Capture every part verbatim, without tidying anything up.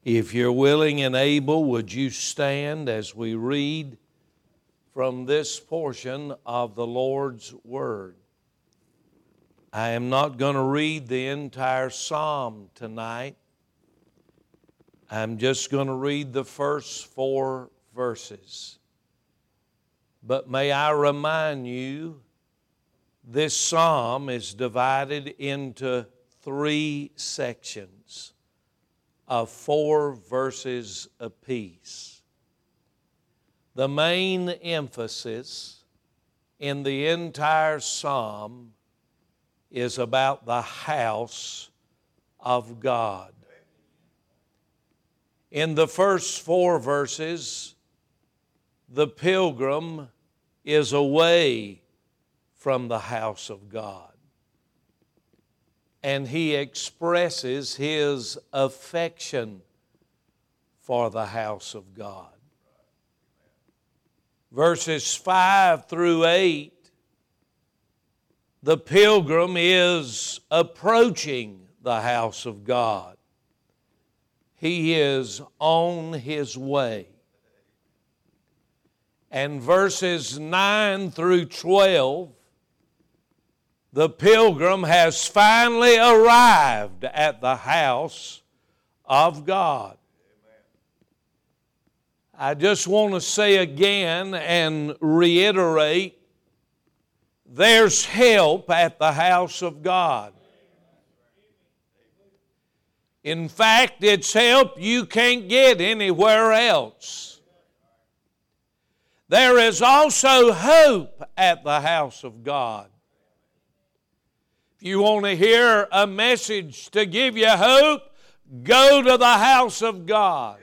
If you're willing and able, would you stand as we read from this portion of the Lord's Word? I am not going to read the entire psalm tonight. I'm just going to read the first four verses. But may I remind you, this psalm is divided into three sections of four verses apiece. The main emphasis in the entire psalm is about the house of God. In the first four verses, the pilgrim is away from the house of God, and he expresses his affection for the house of God. Verses five through eight, the pilgrim is approaching the house of God. He is on his way. And verses nine through twelve, the pilgrim has finally arrived at the house of God. I just want to say again and reiterate, there's help at the house of God. In fact, it's help you can't get anywhere else. There is also hope at the house of God. If you want to hear a message to give you hope, go to the house of God.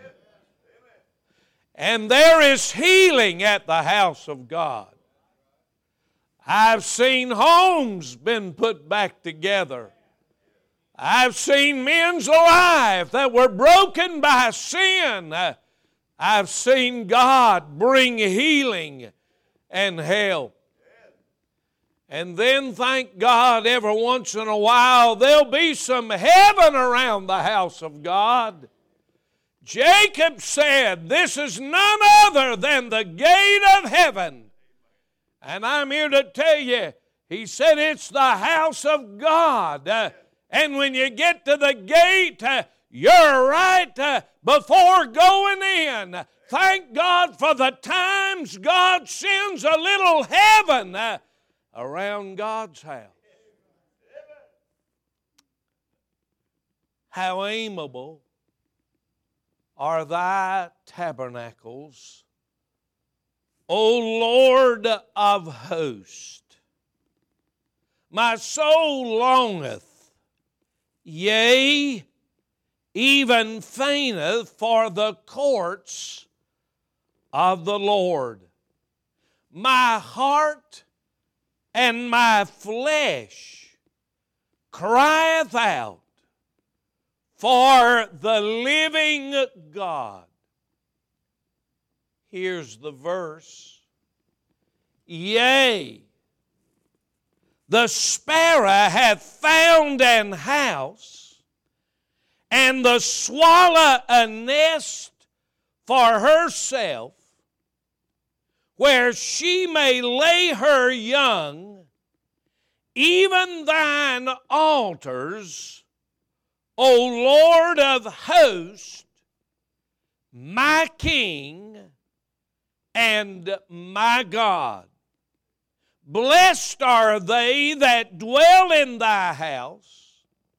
And there is healing at the house of God. I've seen homes been put back together. I've seen men's lives that were broken by sin. I've seen God bring healing and help. And then, thank God, every once in a while, there'll be some heaven around the house of God. Jacob said, this is none other than the gate of heaven. And I'm here to tell you, he said it's the house of God. Uh, and when you get to the gate, uh, you're right uh, before going in. Thank God for the times God sends a little heaven uh, around God's house. How amiable are thy tabernacles, O Lord of hosts. My soul longeth, yea, even fainteth for the courts of the Lord. My heart and my flesh crieth out for the living God. Here's the verse. Yea, the sparrow hath found an house, and the swallow a nest for herself, where she may lay her young, even thine altars, O Lord of hosts, my King and my God. Blessed are they that dwell in thy house.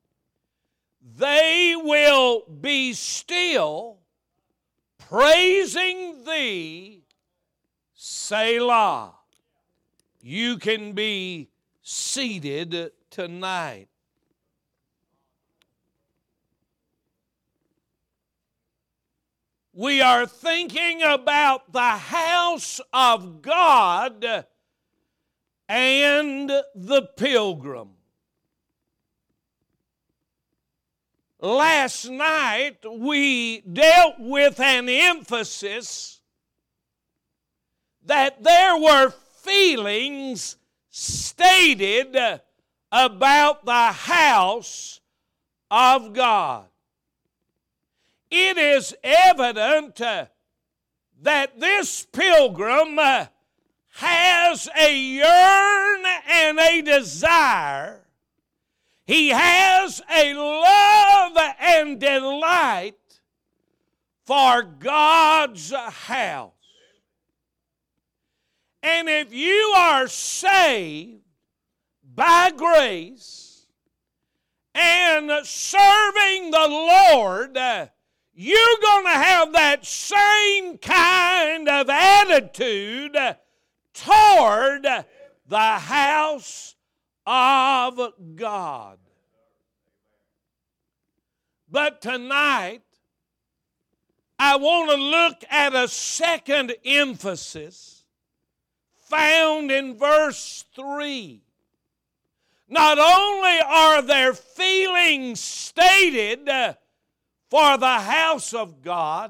They will be still, praising thee, Selah. You can be seated tonight. We are thinking about the house of God and the pilgrim. Last night we dealt with an emphasis that there were feelings stated about the house of God. it is evident uh, that this pilgrim uh, has a yearn and a desire. He has a love and delight for God's house. And if you are saved by grace and serving the Lord, uh, you're going to have that same kind of attitude toward the house of God. But tonight, I want to look at a second emphasis found in verse three. Not only are there feelings stated uh, for the house of God,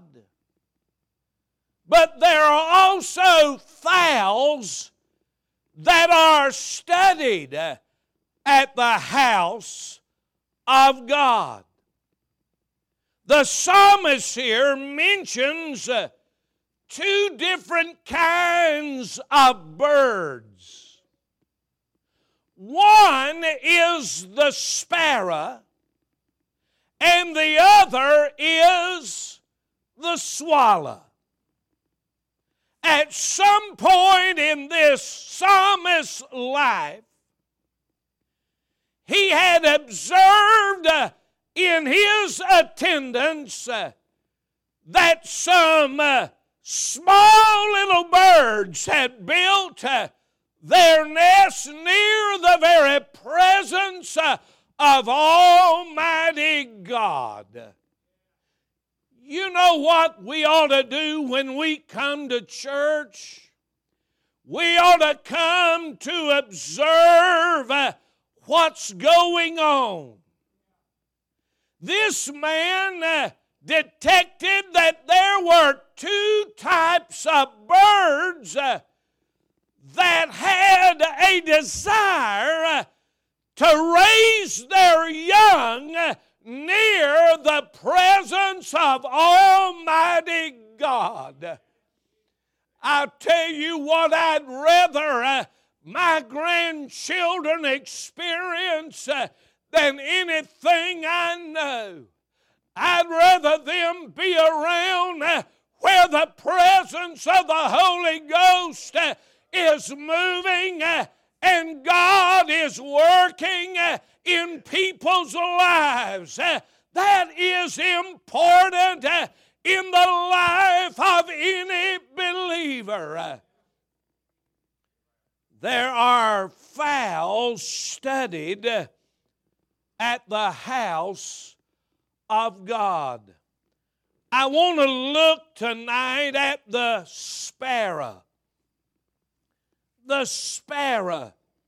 but there are also vows that are studied uh, at the house of God. The psalmist here mentions uh, two different kinds of birds. One is the sparrow, and the other is the swallow. At some point in this psalmist's life, he had observed uh, in his attendance uh, that some uh, small little birds had built uh, their nests near the very presence uh, of Almighty God. You know what we ought to do when we come to church? We ought to come to observe uh, what's going on. This man uh, detected that there were two types of birds uh, that had a desire uh, to raise their young uh, near the presence of Almighty God. I'll tell you what I'd rather uh, my grandchildren experience uh, than anything I know. I'd rather them be around uh, where the presence of the Holy Ghost uh, is moving uh, and God is working uh, in people's lives. Uh, that is important uh, in the life of any believer. Uh, there are fowls studied uh, at the house of God. I want to look tonight at the sparrow. The sparrow.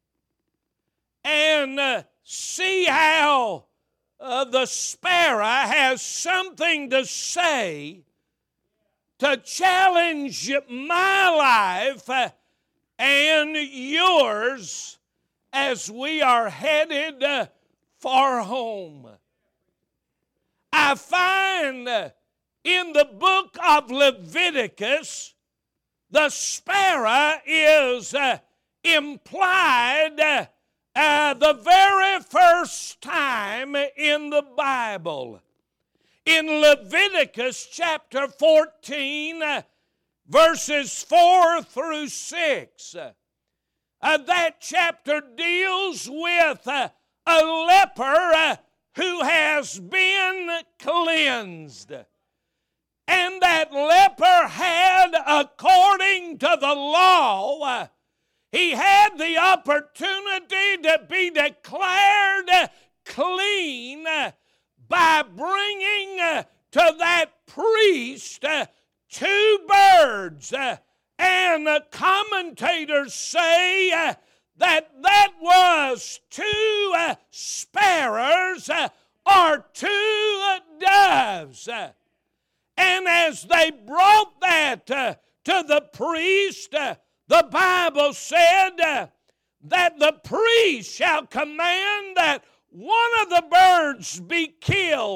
And uh, see how uh, the sparrow has something to say to challenge my life uh, and yours as we are headed uh, for home. I find uh, in the book of Leviticus, the sparrow is uh, implied uh, uh, the very first time in the Bible. In Leviticus chapter fourteen, uh, verses four through six, uh, uh, that chapter deals with uh, a leper uh, who has been cleansed. And that leper had, according to the law, uh, he had the opportunity to be declared uh, clean uh, by bringing uh, to that priest uh, two birds. Uh, and uh, commentators say uh, that that was two uh, sparrows uh, or two uh, doves. Uh, and as they brought that uh, to the priest, uh, the Bible said uh, that the priest shall command that one of the birds be killed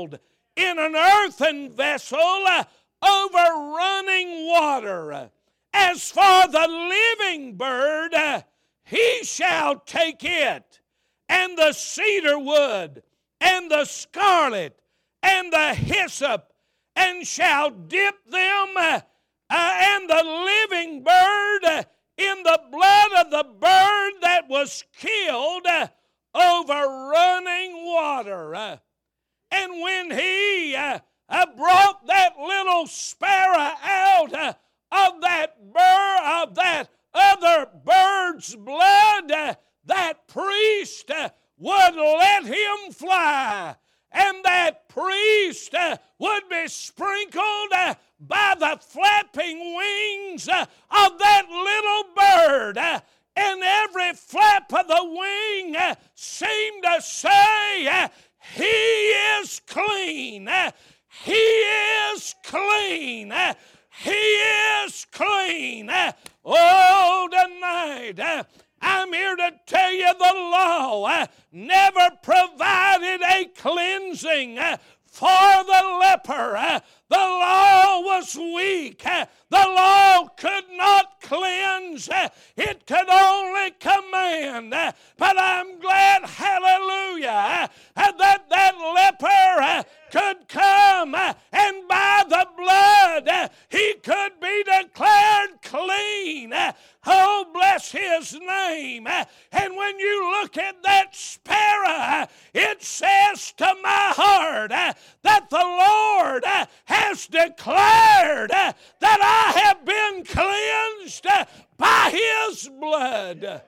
in an earthen vessel uh, over running water. As for the living bird, uh, he shall take it, and the cedar wood, and the scarlet, and the hyssop, and shall dip them, uh, uh, and the living bird uh, in the blood of the bird that was killed uh, over running water. Uh, and when he uh, uh, brought that little sparrow out uh, of that bird, of that other bird's blood, uh, that priest uh, would let him fly, and that priest uh, would be sprinkled uh, by the flapping wings uh, of that little bird. Uh, and every flap of the wing uh, seemed to say, uh, He is clean. Uh, he is clean. Uh, he is clean. Uh, oh, tonight, uh, I'm here to tell you the law uh, never provided a cleansing uh, for the leper. Uh, the law was weak. Uh, the law could not cleanse. Uh, it could only command. Uh, but I'm glad, hallelujah, uh, that that leper uh, could come uh, and by the blood uh, he could be declared clean. Uh, Oh, bless His name. And when you look at that sparrow, it says to my heart that the Lord has declared that I have been cleansed by His blood.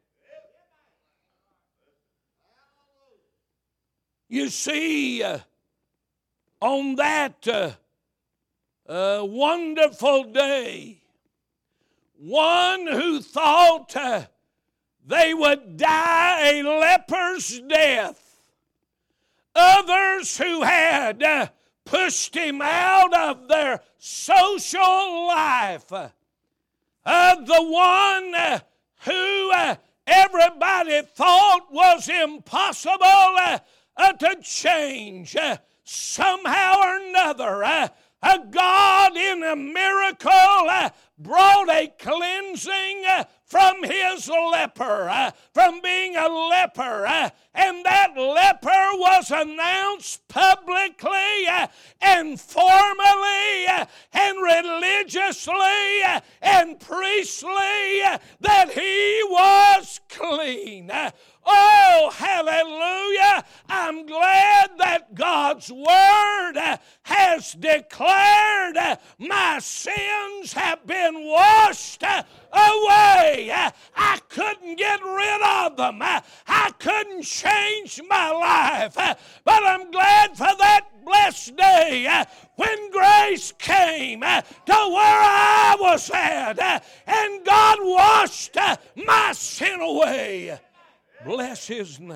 You see, on that uh, uh, wonderful day, one who thought uh, they would die a leper's death. Others who had uh, pushed him out of their social life. Uh, the one uh, who uh, everybody thought was impossible uh, uh, to change. Uh, somehow or another, uh, uh, God in a miracle uh, brought a cleansing uh, from his leper, uh, from being a leper. Uh, and that leper was announced publicly uh, and formally uh, and religiously uh, and priestly uh, that he was clean. Uh, Oh, hallelujah. I'm glad that God's Word uh, has declared uh, my sins have been washed uh, away. Uh, I couldn't get rid of them. Uh, I couldn't change my life. Uh, but I'm glad for that blessed day uh, when grace came uh, to where I was at uh, and God washed uh, my sin away. Bless His name.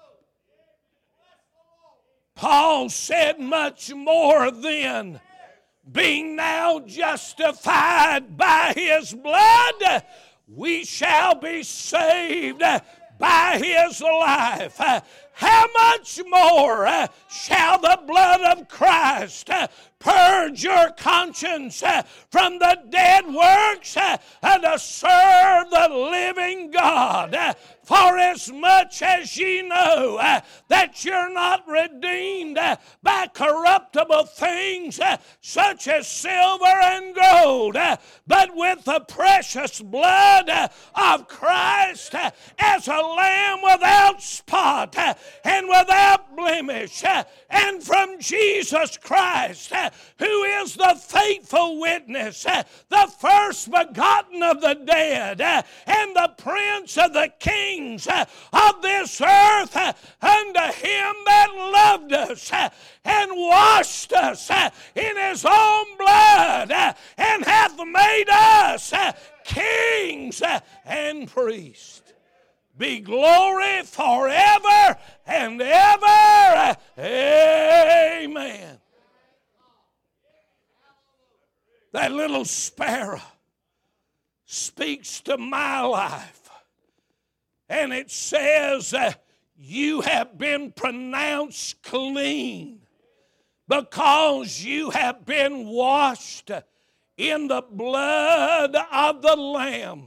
Paul said much more then, being now justified by His blood, we shall be saved by His life. How much more shall the blood of Christ purge your conscience from the dead works to serve the living God? For as much as ye know uh, that you're not redeemed uh, by corruptible things uh, such as silver and gold, uh, but with the precious blood uh, of Christ uh, as a lamb without spot uh, and without blemish, uh, and from Jesus Christ, uh, who is the faithful witness, uh, the first begotten of the dead, uh, and the prince of the kings of this earth, unto Him that loved us and washed us in His own blood and hath made us kings and priests. Be glory forever and ever. Amen. That little sparrow speaks to my life. And it says, uh, you have been pronounced clean because you have been washed in the blood of the Lamb.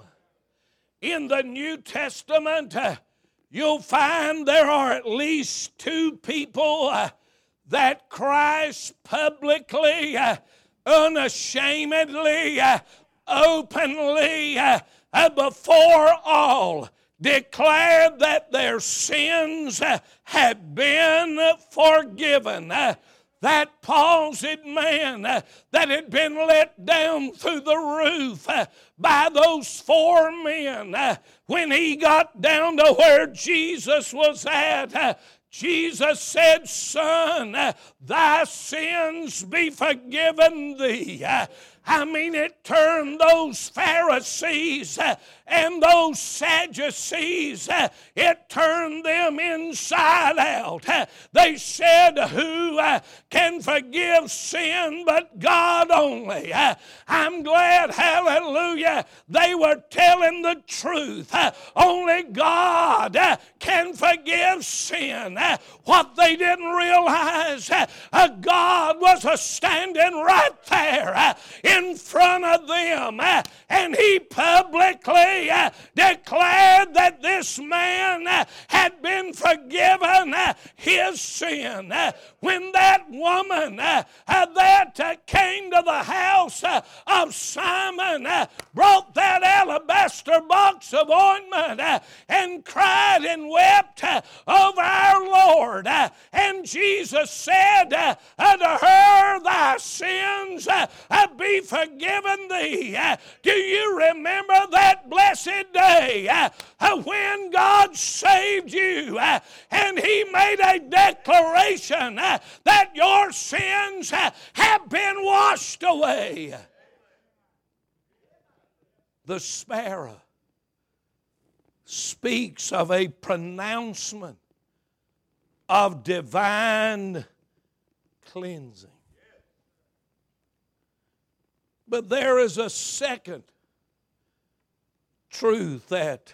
In the New Testament, uh, you'll find there are at least two people uh, that Christ publicly, uh, unashamedly, uh, openly, uh, uh, before all, declared that their sins uh, had been forgiven. Uh, That palsied man uh, that had been let down through the roof uh, by those four men, uh, when he got down to where Jesus was at, uh, Jesus said, "Son, uh, thy sins be forgiven thee." Uh, I mean, it turned those Pharisees uh, and those Sadducees, uh, it turned them inside out. Uh, they said, "Who uh, can forgive sin but God only?" Uh, I'm glad, hallelujah, they were telling the truth. Uh, only God uh, can forgive sin. Uh, what they didn't realize, uh, uh, God was uh, standing right there uh, in front of them, uh, and He publicly uh, declared that this man uh, had been forgiven uh, his sin. Uh, when that woman uh, uh, that uh, came to the house uh, of Simon, uh, brought that alabaster box of ointment uh, and cried and wept uh, over our Lord, uh, and Jesus said uh, uh, to her, "Thy sins uh, uh, be forgiven thee." Uh, do you remember that blessed day uh, uh, when God saved you uh, and He made a declaration uh, that your sins uh, have been washed away? The sparrow speaks of a pronouncement of divine cleansing. But there is a second truth that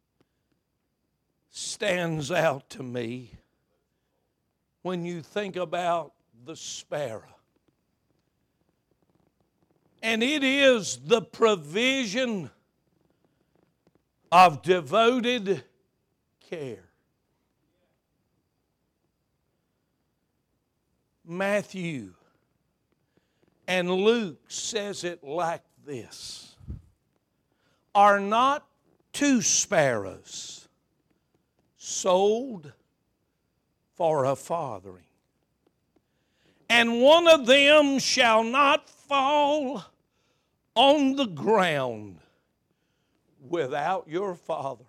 stands out to me when you think about the sparrow. And it is the provision of devoted care. Matthew and Luke says it like this: "Are not two sparrows sold for a farthing, and one of them shall not fall on the ground without your Father?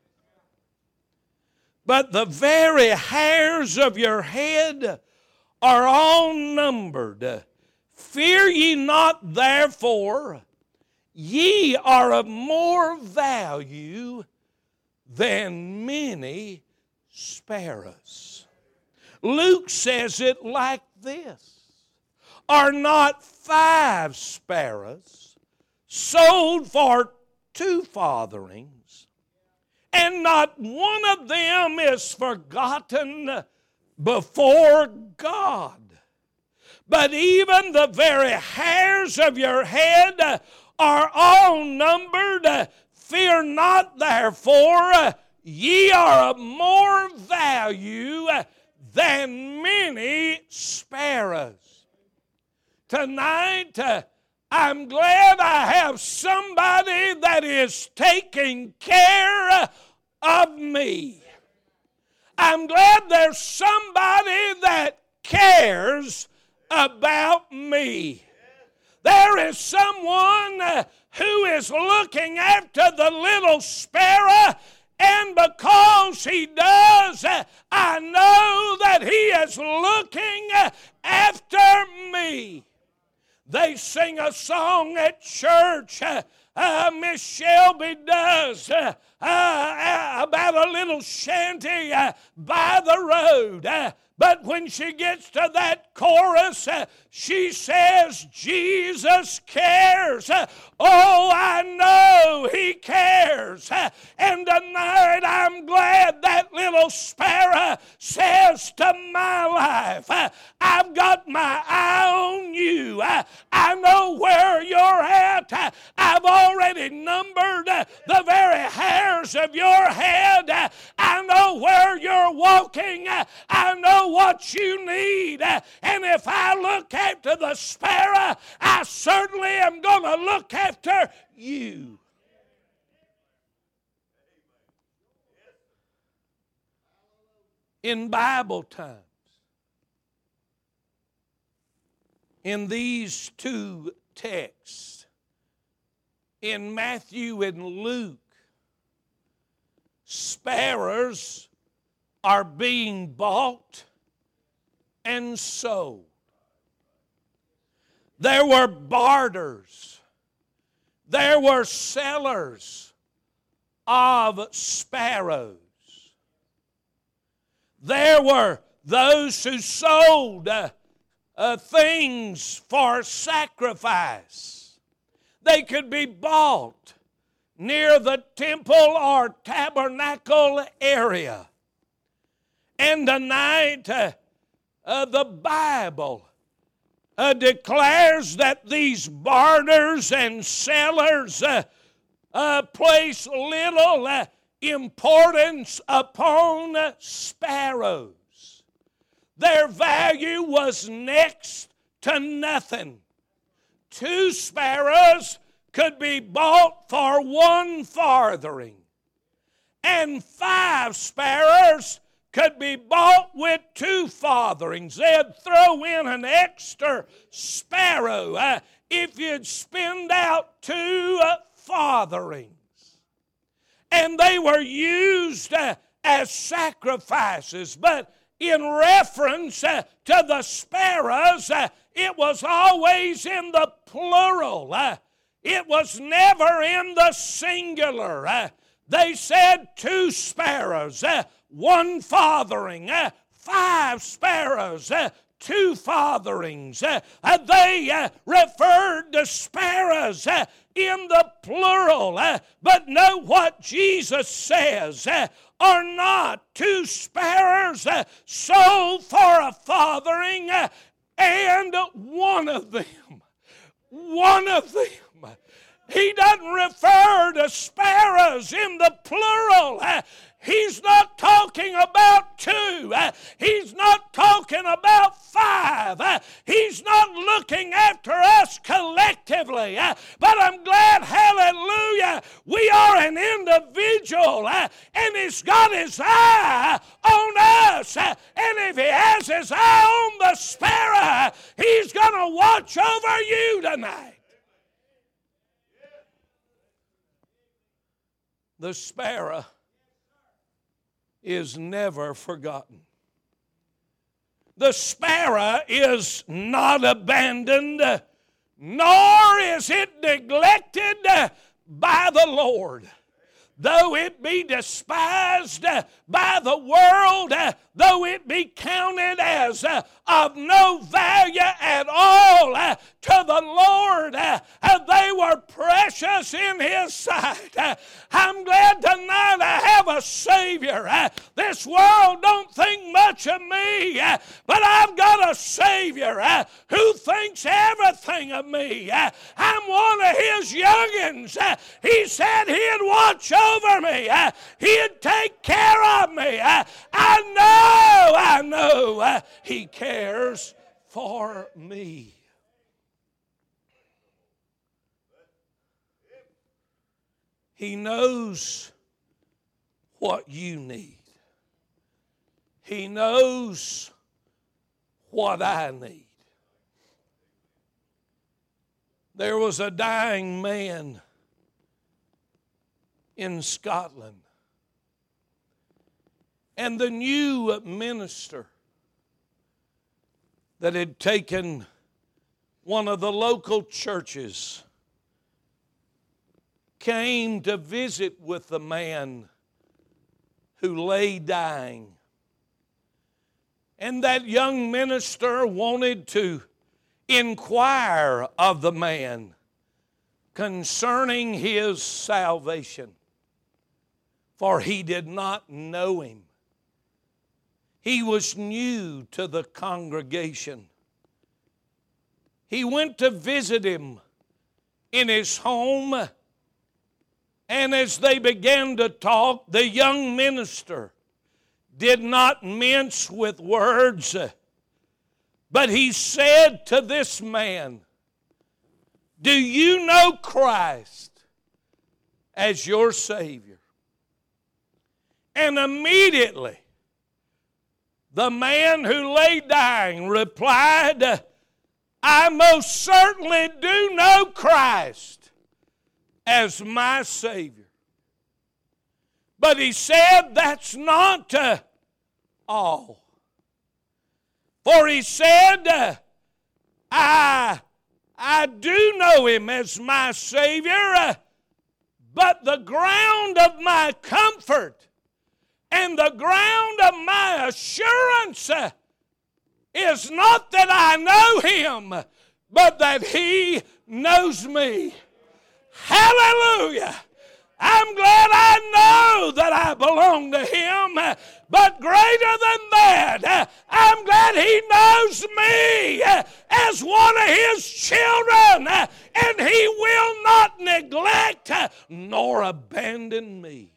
But the very hairs of your head are all numbered. Fear ye not, therefore, ye are of more value than many sparrows." Luke says it like this: "Are not five sparrows sold for two farthings, and not one of them is forgotten before God? But even the very hairs of your head are all numbered. Fear not, therefore, ye are of more value than many sparrows." Tonight, uh, I'm glad I have somebody that is taking care of me. I'm glad there's somebody that cares about me. There is someone uh, who is looking after the little sparrow, and because He does, uh, I know that He is looking uh, after me. They sing a song at church, uh, uh, Miss Shelby does, uh, uh, uh, about a little shanty uh, by the road. Uh, But when she gets to that chorus, uh, she says, Jesus cares. Uh, oh, I know He cares. Uh, and tonight I'm glad that little sparrow says to my life, uh, I've got my eye on you. Uh, I know where you're at. Uh, I've already numbered uh, the very hairs of your head. Uh, I know where you're walking. Uh, I know what you need. Uh, and if I look after the sparrow, I certainly am going to look after you. In Bible times, in these two texts, in Matthew and Luke, sparrows are being bought and sold. There were barters. There were sellers of sparrows. There were those who sold uh, uh, things for sacrifice. They could be bought near the temple or tabernacle area. And tonight, uh, uh, the Bible uh, declares that these barters and sellers uh, uh, place little uh, importance upon uh, sparrows. Their value was next to nothing. Two sparrows could be bought for one farthing, and five sparrows could be bought with two farthings. They'd throw in an extra sparrow uh, if you'd spend out two uh, farthings. And they were used uh, as sacrifices, but in reference uh, to the sparrows, uh, it was always in the plural. Uh, it was never in the singular. Uh, they said two sparrows, uh, one farthing, uh, five sparrows, uh, two farthings. Uh, uh, they uh, referred to sparrows uh, in the plural. Uh, but note what Jesus says. Uh, are not two sparrows uh, sold for a farthing, uh, and one of them, one of them. He doesn't refer to sparrows in the plural. Uh, He's not talking about two. Uh, he's not talking about five. Uh, he's not looking after us collectively. Uh, but I'm glad, hallelujah, we are an individual. Uh, and He's got His eye on us. Uh, and if He has His eye on the sparrow, He's going to watch over you tonight. The sparrow is never forgotten. The sparrow is not abandoned, nor is it neglected by the Lord. Though it be despised by the world, though it be counted as of no value at all to the Lord, they were precious in His sight. I'm glad tonight I have a Savior. This world don't think much of me, but I've got a Savior who thinks everything of me. I'm one of His youngins. He said He'd watch over me. He'd take care of me. I know, I know He cares for me. He knows what you need. He knows what I need. There was a dying man in Scotland, and the new minister that had taken one of the local churches came to visit with the man who lay dying. And that young minister wanted to inquire of the man concerning his salvation, for he did not know him. He was new to the congregation. He went to visit him in his home, and as they began to talk, the young minister did not mince with words, but he said to this man, "Do you know Christ as your Savior?" And immediately, the man who lay dying replied, "I most certainly do know Christ as my Savior." But he said that's not uh, all. For he said, uh, I, I do know Him as my Savior, uh, but the ground of my comfort and the ground of my assurance uh, is not that I know Him, but that He knows me. Hallelujah! I'm glad I know that I belong to Him, but greater than that, I'm glad He knows me as one of His children, and He will not neglect nor abandon me.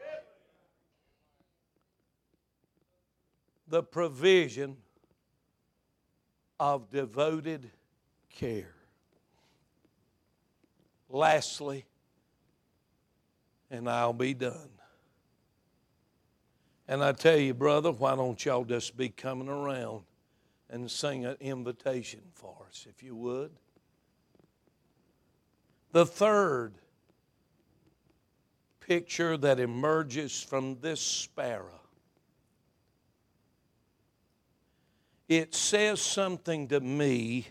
The provision of devoted care. Lastly, and I'll be done. And I tell you, brother, why don't y'all just be coming around and sing an invitation for us, if you would. The third picture that emerges from this sparrow, it says something to me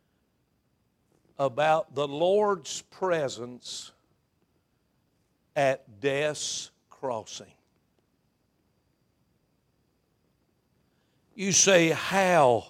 about the Lord's presence at Death's Crossing. You say, how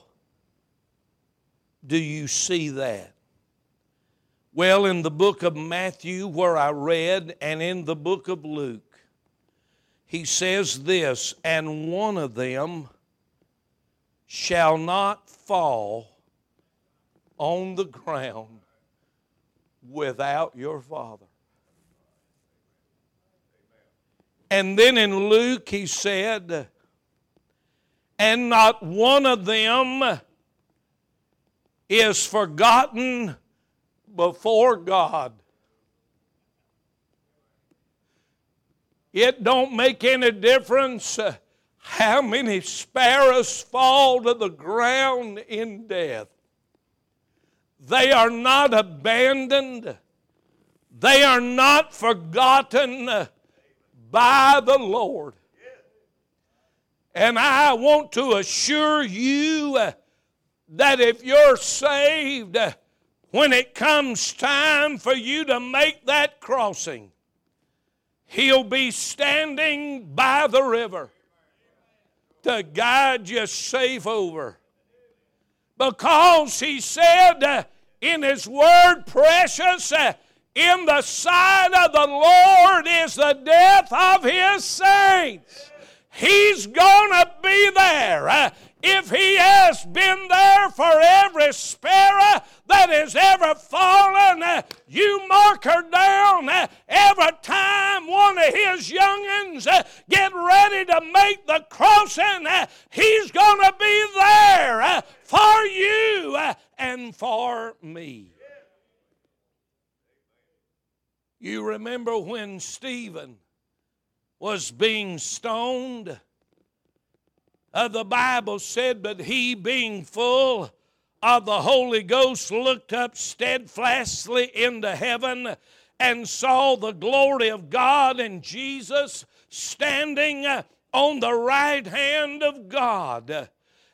do you see that? Well, in the book of Matthew, where I read, and in the book of Luke, he says this, "And one of them shall not fall on the ground without your Father." And then in Luke he said, "And not one of them is forgotten before God." It don't make any difference how many sparrows fall to the ground in death. They are not abandoned. They are not forgotten by the Lord. And I want to assure you that if you're saved, when it comes time for you to make that crossing, He'll be standing by the river to guide you safe over. Because He said in His Word, precious in the sight of the Lord is the death of His saints. He's going to be there. If He has been there for every sparrow that has ever fallen, you mark her down. Every time one of His young'uns get ready to make the crossing, He's going to be there for you and for me. You remember when Stephen was being stoned? Uh, the Bible said, "But he, being full of the Holy Ghost, looked up steadfastly into heaven and saw the glory of God and Jesus standing uh, on the right hand of God."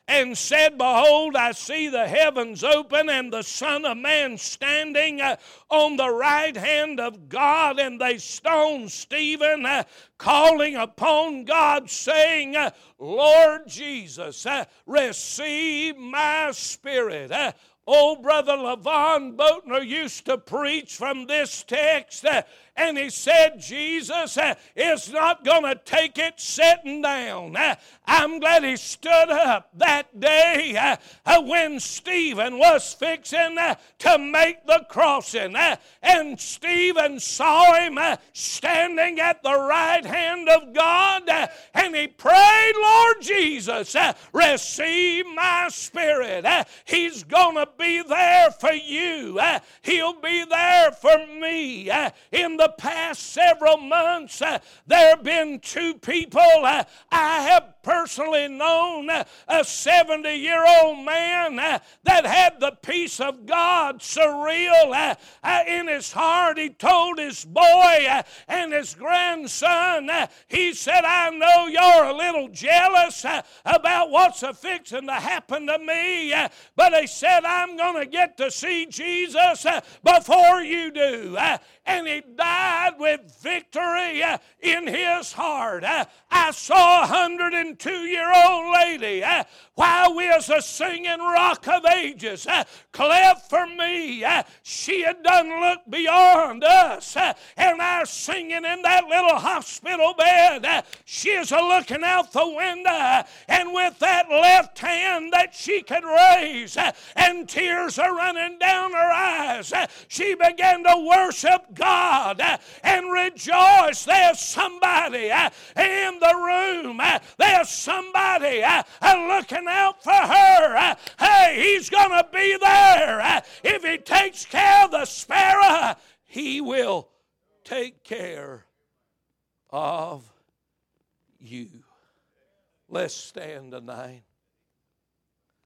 and said, Behold, I see the heavens open and the Son of Man standing uh, on the right hand of God. And they stoned Stephen, uh, calling upon God, saying, uh, Lord Jesus, uh, receive my spirit. Uh, Old Brother LaVon Boatner used to preach from this text, uh, and he said, Jesus uh, is not going to take it sitting down. Uh, I'm glad he stood up that day uh, uh, when Stephen was fixing uh, to make the crossing. Uh, and Stephen saw him uh, standing at the right hand of God, uh, and he prayed, Lord Jesus, uh, receive my spirit. Uh, he's going to be there for you. Uh, he'll be there for me. Uh, in the past several months, uh, there have been two people uh, I have personally known, uh, a seventy-year-old man uh, that had the peace of God surreal uh, uh, in his heart. He told his boy uh, and his grandson, uh, he said, I know you're a little jealous uh, about what's a-fixing to happen to me, uh, but he said, I'm going to get to see Jesus uh, before you do. Uh, and he died with victory uh, in his heart. Uh, I saw a hundred and two-year-old lady uh, while we was a singing Rock of Ages, uh, cleft for me. Uh, she had done looked beyond us, uh, and I was singing in that little hospital bed. Uh, she is looking out the window, uh, and with that left hand that she could raise, uh, and tears are running down her eyes, uh, she began to worship God uh, and rejoice. There's somebody uh, in the room. Uh, there's somebody uh, uh, looking out for her. Uh, hey, he's going to be there. Uh, if he takes care of the sparrow, he will take care of you. Let's stand tonight.